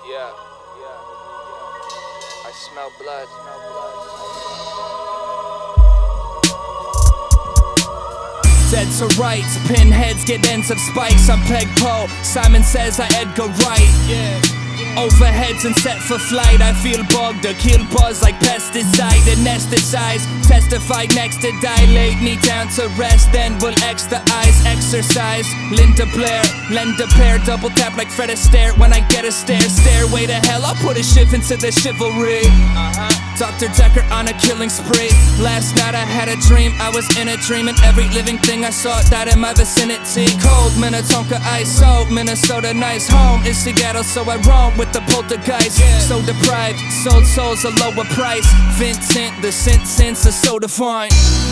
Yeah. I smell blood. Dead to rights, pinheads get ends of spikes. I'm Peg Poe, Simon says I Edgar Wright. Overheads and set for flight. I feel bugged, a kill buzz like pesticide. Anesthetized, testified next to dilate. Me down to rest, then we'll X the eyes. Exercise, Linda Blair, lend a pair. Double tap like Fred Astaire when I get a stare. Stairway to hell, I'll put a shift into the chivalry. Dr. Decker on a killing spree. Last night I had a dream, I was in a dream, and every living thing I saw died in my vicinity. Cold Minnetonka ice, so Minnesota nice. Home is Seattle, so I roam with the poltergeist. So deprived, sold souls a lower price. Vincent, the sense is so defined.